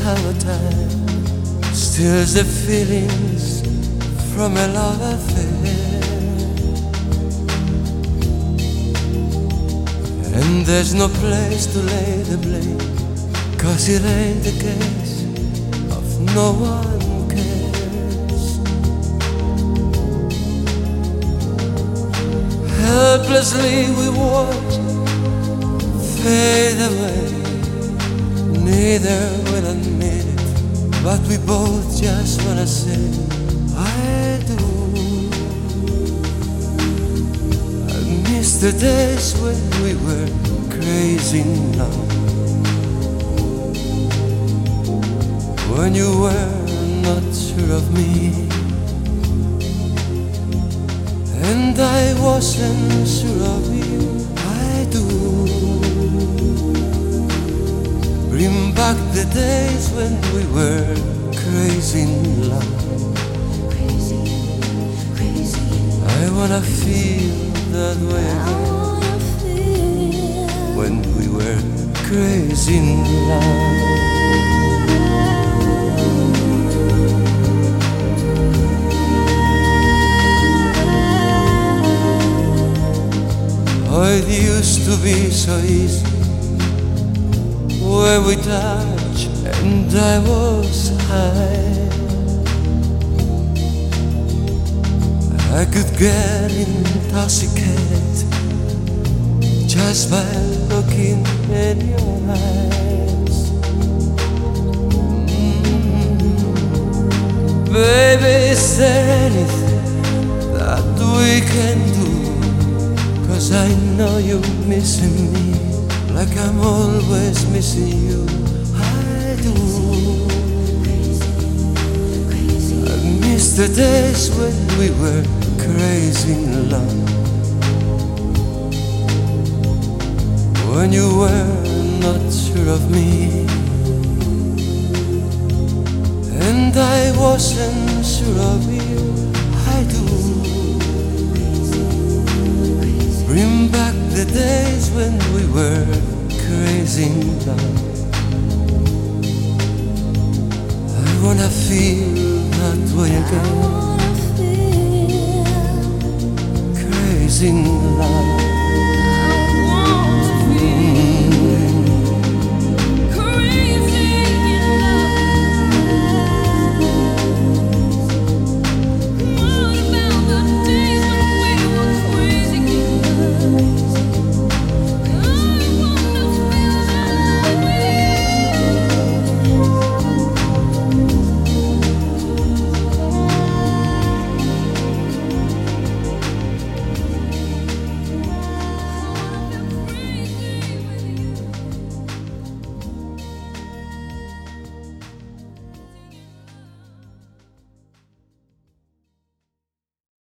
our time steals the feelings from a love affair. And there's no place to lay the blame, 'cause it ain't the case of no one cares. Helplessly we watch fade away. Neither will admit it, but we both just wanna say I do. I miss the days when we were crazy in love, when you were not sure of me and I wasn't sure of you. I do. Bring back the days when we were crazy in love. I wanna feel that way again, when we were crazy in love. Oh, it used to be so easy when we touched and I was high. I could get intoxicated just by looking in your eyes. Baby, is there anything that we can do? 'Cause I know you're missing me like I'm always missing you. I do. I miss the days when we were crazy in love, when you were not sure of me and I wasn't sure of you. I do. Bring back the days when we were crazy in love. I wanna feel that way again, crazy in love.